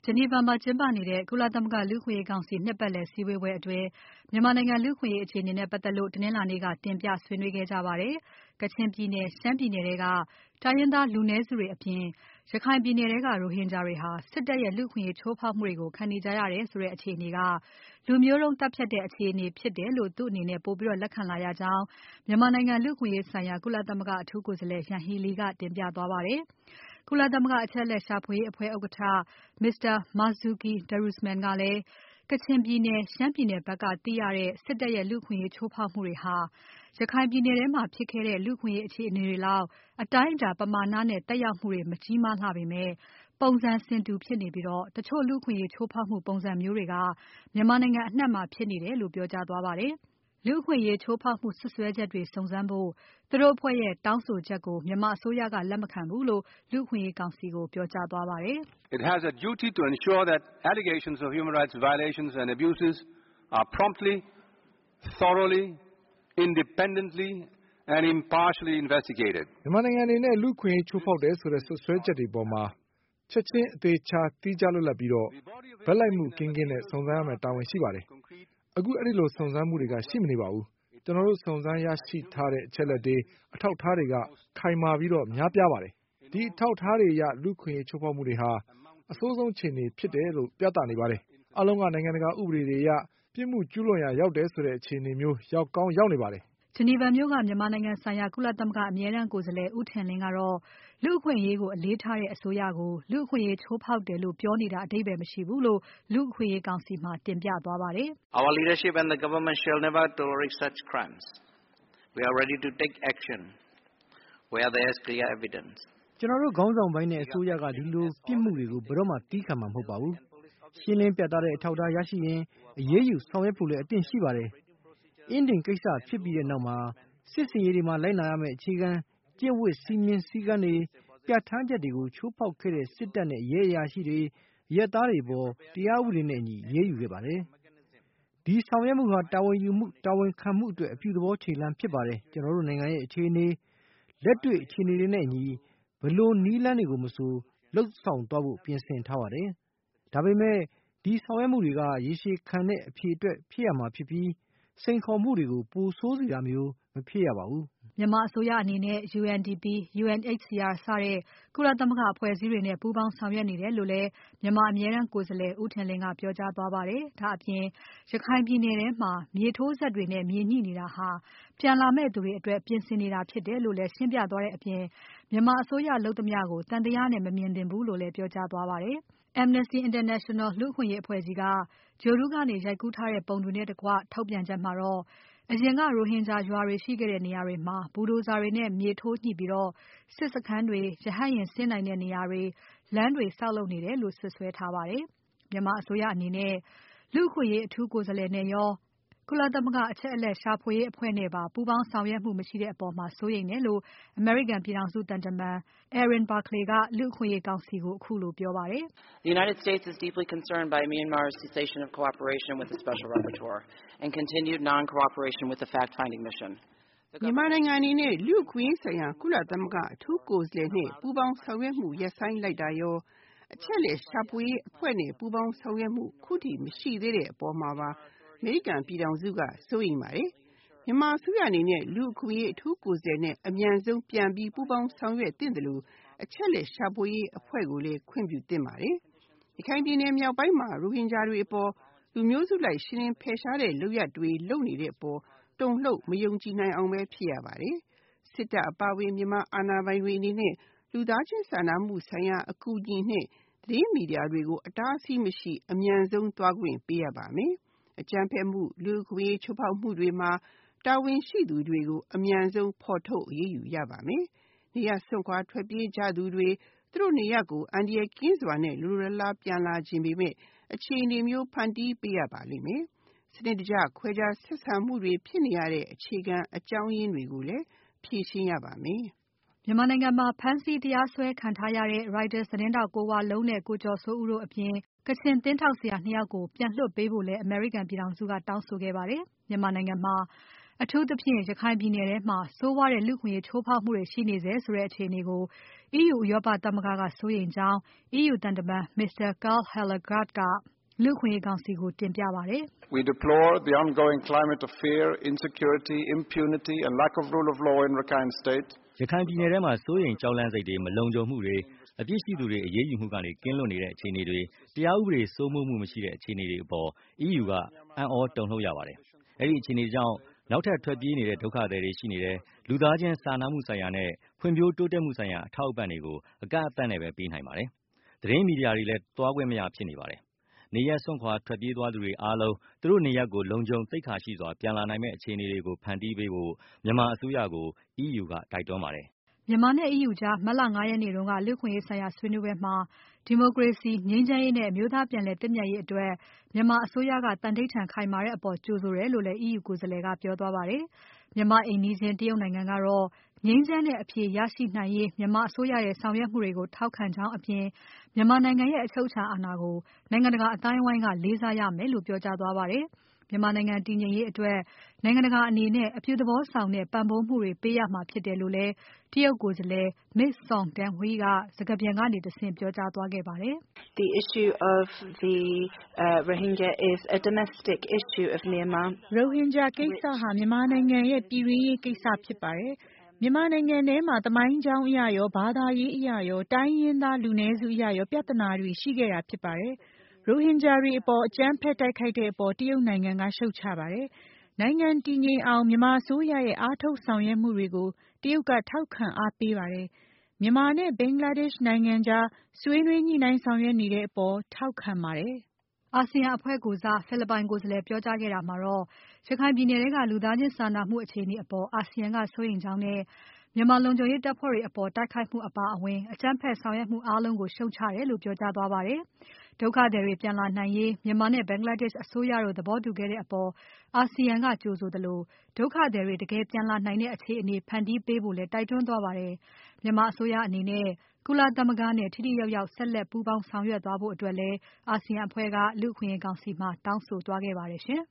Geneva မှာကျင်းပနေတဲ့ ကုလသမဂ္ဂလူ့အခွင့်အရေးကောင်စီနှစ်ပတ်လည်စည်းဝေးပွဲအတွင်း မြန်မာနိုင်ငံလူ့အခွင့်အရေးအခြေအနေနဲ့ပတ်သက်လို့ တနင်္လာနေ့က တင်ပြဆွေးနွေးခဲ့ကြပါတယ်။ ကချင်ပြည်နယ်၊ ရှမ်းပြည်နယ်ထဲက တိုင်းရင်းသားလူနည်းစုတွေအပြင် ရခိုင်ပြည်နယ်ထဲက ရိုဟင်ဂျာတွေဟာ စစ်တပ်ရဲ့လူ့အခွင့်အရေးချိုးဖောက်မှုတွေကို ခံနေကြရတယ်ဆိုတဲ့အခြေအနေက လူမျိုးတုန်းသတ်ဖြတ်တဲ့အခြေအနေဖြစ်တယ်လို့ သူ့အနေနဲ့ပိုပြီးလက်ခံလာရကြောင်း မြန်မာနိုင်ငံလူ့အခွင့်အရေးဆိုင်ရာ ကုလသမဂ္ဂအထူးကိုယ်စားလှယ် Yanghee Lee ကတင်ပြသွားပါတယ်။ ကုလသမဂ္ဂအချက်အလက်ရှာဖွေရေးအဖွဲ့ဥက္ကဋ္ဌ Mr. Marzuki Darusman ကလည်း ကချင်ပြည်နယ်၊ ရှမ်းပြည်နယ်ဖက်ကသိရတဲ့ စစ်တပ်ရဲ့လူ့အခွင့်အရေးချိုးဖောက်မှုတွေဟာ ရခိုင်ပြည်နယ်ထဲမှာဖြစ်ခဲ့တဲ့ လူ့အခွင့်အရေးအခြေအနေတွေလောက် အတိုင်းအတာပမာဏနဲ့သက်ရောက်မှုတွေ မကြီးမားလှပေမဲ့ ပုံစံဆင်တူဖြစ်နေပြီး တချို့လူ့အခွင့်အရေးချိုးဖောက်မှုပုံစံမျိုးတွေက မြန်မာနိုင်ငံအနှံ့မှာဖြစ်နေတယ်လို့ပြောကြားသွားပါတယ်။ လူ့အခွင့်အရေးချိုးဖောက်မှုစွပ်စွဲချက်တွေစုံစမ်းဖို့ သူတို့အဖွဲ့ရဲ့တောင်းဆိုချက်ကို မြန်မာအစိုးရကလက်မခံဘူးလို့ လူ့အခွင့်အရေးကောင်စီကို ပြောကြားသွားပါတယ်။ It has a duty to ensure that allegations of human rights violations and abuses are promptly, thoroughly, independently and impartially investigated. မြန်မာနိုင်ငံအနေနဲ့လူ့အခွင့်အရေးချိုးဖောက်တယ်ဆိုတဲ့စွပ်စွဲချက်တွေအပေါ်မှာချက်ချင်းအသေးချာသီးခြားလွတ်လပ်ပြီးဘက်လိုက်မှုကင်းကင်းနဲ့စုံစမ်းရမယ့်တာဝန်ရှိပါတယ်။ အခုအဲဒီလိုစုံစမ်းမှုတွေကရှိမနေပါဘူး။ ကျွန်တော်တို့စုံစမ်းရရှိထားတဲ့အချက်အလက်တွေ၊ အထောက်အထားတွေက ခိုင်မာပြီးများပြားပါတယ်။ ဒီအထောက်အထားတွေအရ လူ့အခွင့်အရေးချိုးဖောက်မှုတွေဟာ အဆိုးဆုံးအခြေအနေဖြစ်တယ်လို့ပြသနေပါတယ်။ အားလုံးကနိုင်ငံတကာဥပဒေတွေအရ ပြစ်မှုကျူးလွန်ရာရောက်တယ်ဆိုတဲ့အခြေအနေမျိုးရောက်ကောင်းရောက်နေပါတယ်။ Geneva မြို့ကမြန်မာနိုင်ငံဆိုင်ရာ ကုလသမဂ္ဂအမြဲတမ်းကိုယ်စားလှယ် ဦးထင်လင်းကတော့ လူ့အခွင့်အရေးကိုအလေးထားတဲ့အစိုးရကို လူ့အခွင့်အရေးချိုးဖောက်တယ်လို့ပြောနေတာ အဓိပ္ပါယ်မရှိဘူးလို့ လူ့အခွင့်အရေးကောင်စီမှာတင်ပြသွားပါတယ်။ Our leadership and the government shall never tolerate such crimes. We are ready to take action where there is clear evidence. ကျွန်တော်တို့ခေါင်းဆောင်ပိုင်းနဲ့အစိုးရကဒီလိုပြစ်မှုတွေကိုဘယ်တော့မှသီးခံမှာမဟုတ်ပါဘူး။ ရှင်းလင်းပြတ်သားတဲ့အထောက်အထားရရှိရင်အရေးယူဆောင်ရွက်ဖို့လည်းအသင့်ရှိပါတယ်။ အင်းဒင်ကိစ္စဖြစ်ပြီးတဲ့နောက်မှာ စစ်ဆင်ရေးတွေမှာလိုက်နာရမယ့်အခြေခံကျင့်ဝတ်စည်းမျဉ်းစည်းကမ်းတွေပြဌာန်းချက်တွေကိုချိုးဖောက်ခဲ့တဲ့စစ်တပ်နဲ့ရဲအရာရှိတွေအရပ်သားတွေပေါ်တရားဥပဒေနဲ့အညီအရေးယူခဲ့ပါတယ်။ ဒီဆောင်ရွက်မှုဟာတာဝန်ယူမှုတာဝန်ခံမှုအတွက်အပြုသဘောခြေလှမ်းဖြစ်ပါတယ်။ ကျွန်တော်တို့နိုင်ငံရဲ့အခြေအနေလက်တွေ့အခြေအနေတွေနဲ့အညီဘယ်လိုနည်းလမ်းတွေကိုမဆိုလုပ်ဆောင်သွားဖို့ပြင်ဆင်ထားပါတယ်။ ဒါပေမဲ့ဒီဆောင်ရွက်မှုတွေကရေရှည်ခံတဲ့အဖြေအတွက်ဖြစ်ရမှာဖြစ်ပြီး စိန်ခေါ်မှုတွေကိုပိုဆိုးစေတာမျိုးမဖြစ်ရပါဘူး။ မြန်မာအစိုးရအနေနဲ့ UNDP, UNHCR စတဲ့ကုလသမဂ္ဂအဖွဲ့အစည်းတွေနဲ့ပူးပေါင်းဆောင်ရွက်နေတယ်လို့လည်း မြန်မာအမြဲတမ်းကိုယ်စားလှယ် ဦးထင်လင်းကပြောကြားသွားပါတယ်။ ဒါ့အပြင် ရခိုင်ပြည်နယ်ထဲမှာ မြေထိုးစက်တွေနဲ့မြေညှိနေတာဟာ ပြန်လာမယ့်သူတွေအတွက်ပြင်ဆင်နေတာဖြစ်တယ်လို့လည်းရှင်းပြသွားတဲ့အပြင် မြန်မာအစိုးရလုပ်သမျှကို သံသယနဲ့မမြင်သင့်ဘူးလို့လည်းပြောကြားသွားပါတယ်။ Amnesty International လူ့အခွင့်အရေးအဖွဲ့ကြီးက ဂြိုလ်တုကနေရိုက်ကူးထားတဲ့ပုံတွေနဲ့တကွထုတ်ပြန်ချက်မှာတော့ အရင်ကရိုဟင်ဂျာရွာတွေရှိခဲ့တဲ့နေရာတွေမှာ ဘူဒိုဇာတွေနဲ့မြေထိုးညှိပြီး စစ်စခန်းတွေ၊ ရဟတ်ယာဉ်ဆင်းနိုင်တဲ့နေရာတွေ၊ လမ်းတွေဆောက်လုပ်နေတယ်လို့စွပ်စွဲထားပါတယ်။ မြန်မာအစိုးရအနေနဲ့ လူ့အခွင့်အရေးအထူးကိုယ်စားလှယ်နဲ့ရော ကုလသမဂ္ဂအချက်အလက်ရှာဖွေရေးအဖွဲ့နဲ့ပါ ပူးပေါင်းဆောင်ရွက်မှုမရှိတဲ့အပေါ်စိုးရိမ်တယ်လို့ အမေရိကန်ပြည်ထောင်စုသံတမန် Erin Barclay ကလူ့အခွင့်အရေးကောင်စီကိုခုလိုပြောပါတယ်။ The United States is deeply concerned by Myanmar's cessation of cooperation with the Special Rapporteur and continued non-cooperation with the fact-finding mission. မြန်မာနိုင်ငံအနေနဲ့လူ့အခွင့်အရေးဆိုင်ရာကုလသမဂ္ဂအထူးကိုယ်စားလှယ်နဲ့ပူးပေါင်းဆောင်ရွက်မှုရပ်ဆိုင်းလိုက်တာရောအချက်အလက်ရှာဖွေရေးအဖွဲ့နဲ့ပူးပေါင်းဆောင်ရွက်မှုခုထိမရှိသေးတဲ့အပေါ်မှာပါအမေရိကန်ပြည်ထောင်စုကစိုးရိမ်ပါတယ်။မြန်မာအစိုးရအနေနဲ့လူ့အခွင့်အရေးအထူးကိုယ်စားလှယ်နဲ့အမြန်ဆုံးပြန်ပြီးပူးပေါင်းဆောင်ရွက်သင့်တယ်လို့အချက်အလက်ရှာဖွေရေးအဖွဲ့ကိုလည်းခွင့်ပြုသင့်ပါတယ်။ရခိုင်ပြည်နယ်မြောက်ပိုင်းမှာရိုဟင်ဂျာတွေအပေါ်လူမျိုးစုလိုက်ရှင်းလင်းဖယ်ရှားတဲ့လုပ်ရပ်တွေလုပ်နေတဲ့အပေါ်တုန်လှုပ်မယုံကြည်နိုင်အောင်ပဲဖြစ်ရပါတယ်။စစ်တပ်အပါအဝင်မြန်မာအာဏာပိုင်တွေအနေနဲ့လူသားချင်းစာနာမှုဆိုင်ရာအကူအညီနဲ့သတင်းမီဒီယာတွေကိုအတားအဆီးမရှိအမြန်ဆုံးသွားခွင့်ပေးရပါမယ်။အကြမ်းဖက်မှုလူ့အခွင့်အရေးချိုးဖောက်မှုတွေမှာတာဝန်ရှိသူတွေကိုအမြန်ဆုံးဖော်ထုတ်အရေးယူရပါမယ်။နေရပ်စွန့်ခွာထွက်ပြေးကြသူတွေသူတို့နေရပ်ကိုအန္တရာယ်ကင်းစွာနဲ့လိုလိုလားလားပြန်လာချင်ပေမဲ့အခြေအနေမျိုးဖန်တီးပေးရပါလိမ့်မယ်။စနစ်တကျခွဲခြားဆက်ဆံမှုတွေဖြစ်နေရတဲ့အခြေခံအကြောင်းရင်းတွေကိုလည်းဖြေရှင်းရပါမယ်။ မြန်မာနိုင်ငံမှာဖမ်းဆီးတရားစွဲခံထားရတဲ့ Reuters သတင်းထောက်ကိုဝလုံးနဲ့ကိုကျော်စိုးဦးတို့အပြင် ကချင်သင်းထောက်ဆရာ ၂ ယောက်ကိုပြန်လွှတ်ပေးဖို့လည်း အမေရိကန်ပြည်ထောင်စုကတောင်းဆိုခဲ့ပါတယ်။ မြန်မာနိုင်ငံမှာအထူးသဖြင့်ရခိုင်ပြည်နယ်ထဲမှာဆိုးဝါးတဲ့လူ့အခွင့်အရေးချိုးဖောက်မှုတွေရှိနေဆဲဆိုတဲ့အခြေအနေကို EU ဥရောပသမဂ္ဂကစိုးရိမ်ကြောင်း EU သံတမန် Mr. Karl Hellegard ကလူ့အခွင့်အရေးကောင်စီကိုတင်ပြပါတယ်။ We deplore the ongoing climate of fear, insecurity, impunity and lack of rule of law in Rakhine State. ရခိုင်ပြည်နယ်ထဲမှာစိုးရိမ်ကြောက်လန့်စိတ်တွေမလုံခြုံမှုတွေအပြစ်ရှိသူတွေအရေးယူမှုကနေကင်းလွတ်နေတဲ့အခြေအနေတွေတရားဥပဒေစိုးမိုးမှုမရှိတဲ့အခြေအနေတွေအပေါ် EU ကအံ့ဩတုန်လှုပ်ရပါတယ်။အဲဒီအခြေအနေကြောင့်နောက်ထပ်ထွက်ပြေးနေတဲ့ဒုက္ခသည်တွေရှိနေတယ်လူသားချင်းစာနာမှုဆိုင်ရာနဲ့ဖွံ့ဖြိုးတိုးတက်မှုဆိုင်ရာအထောက်အပံ့တွေကိုအကန့်အသတ်နဲ့ပဲပေးနိုင်ပါတယ်။သတင်းမီဒီယာတွေလည်းသွားခွင့်မရဖြစ်နေပါတယ်။နေရပ်စွန့်ခွာထွက်ပြေးသွားသူတွေအားလုံးသူတို့နေရပ်ကိုလုံခြုံသိက္ခာရှိစွာပြန်လာနိုင်မယ့်အခြေအနေတွေကိုဖန်တီးပေးဖို့မြန်မာအစိုးရကို EU ကတိုက်တွန်းပါတယ်။မြန်မာနဲ့ EU ကြားမတ်လ 5 ရက်နေ့တုန်းကလူ့အခွင့်အရေးဆိုင်ရာဆွေးနွေးပွဲမှာဒီမိုကရေစီငြိမ်းချမ်းရေးနဲ့အမျိုးသားပြန်လည်သင့်မြတ်ရေးအတွက်မြန်မာအစိုးရကသန္နိဋ္ဌာန်ခိုင်မာတဲ့အပေါ်ကြိုဆိုတယ်လို့လည်း EU ကိုယ်စားလှယ်ကပြောသွားပါတယ်။မြန်မာအိမ်နီးချင်းတရုတ်နိုင်ငံကတော့ငြိမ်းချမ်းတဲ့အဖြေရရှိနိုင်ရေးမြန်မာအစိုးရရဲ့ဆောင်ရွက်မှုတွေကိုထောက်ခံကြောင်းအပြင်မြန်မာနိုင်ငံရဲ့အချုပ်အခြာအာဏာကိုနိုင်ငံတကာအသိုင်းအဝိုင်းကလေးစားရမယ်လို့ပြောကြားသွားပါတယ်။မြန်မာနိုင်ငံတည်ငြိမ်ရေးအတွက်နိုင်ငံတကာအနေနဲ့အပြုသဘောဆောင်တဲ့ပံ့ပိုးမှုတွေပေးရမှာဖြစ်တယ်လို့လည်းတရုတ်ကိုယ်စားလှယ် Ms. Song Donghui ကစကားပြန်ကနေတဆင့်ပြောကြားသွားခဲ့ပါတယ်။ The issue of the Rohingya is a domestic issue of Myanmar. Rohingya ကိစ္စဟာမြန်မာနိုင်ငံရဲ့ပြည်တွင်းရေးကိစ္စဖြစ်ပါတယ်။မြန်မာနိုင်ငံထဲမှာသမိုင်းကြောင်းအရရောဘာသာရေးအရရောတိုင်းရင်းသားလူနည်းစုအရရောပြဿနာတွေရှိခဲ့တာဖြစ်ပါတယ်။ Rohingya တွေအပေါ်အကြမ်းဖက်တိုက်ခိုက်တဲ့အပေါ်တရုတ်နိုင်ငံကရှုတ်ချပါတယ်။နိုင်ငံတည်ငြိမ်အောင်မြန်မာအစိုးရရဲ့အားထုတ်ဆောင်ရွက်မှုတွေကိုတရုတ်ကထောက်ခံအားပေးပါတယ်။မြန်မာနဲ့ဘင်္ဂလားဒေ့ရှ်နိုင်ငံကြားဆွေးနွေးညှိနှိုင်းဆောင်ရွက်နေတဲ့အပေါ်ထောက်ခံပါတယ်။အာဆီယံအဖွဲ့ကိုယ်စားဖိလစ်ပိုင်ကိုယ်စားလှယ်ပြောကြားခဲ့တာမှာတော့ရခိုင်ပြည်နယ်ထဲကလူသားချင်းစာနာမှုအခြေအနေအပေါ်အာဆီယံကစိုးရိမ်ကြောင်းနဲ့မြန်မာလုံခြုံရေးတပ်ဖွဲ့တွေအပေါ်တိုက်ခိုက်မှုအပါအဝင်အကြမ်းဖက်ဆောင်ရွက်မှုအားလုံးကိုရှုတ်ချတယ်လို့ပြောကြားသွားပါတယ်။ဒုက္ခသည်တွေပြန်လာနိုင်ရေးမြန်မာနဲ့ဘင်္ဂလားဒေ့ရှ်အစိုးရတို့သဘောတူခဲ့တဲ့အပေါ်အာဆီယံကကြိုဆိုသလိုဒုက္ခသည်တွေတကယ်ပြန်လာနိုင်တဲ့အခြေအနေဖန်တီးပေးဖို့လည်းတိုက်တွန်းသွားပါတယ်။မြန်မာအစိုးရအနေနဲ့ကုလသမဂ္ဂနဲ့ထိထိရောက်ရောက်ဆက်လက်ပူးပေါင်းဆောင်ရွက်သွားဖို့အတွက်လည်းအာဆီယံအဖွဲ့ကလူ့အခွင့်အရေးကောင်စီမှာတောင်းဆိုသွားခဲ့ပါတယ်ရှင်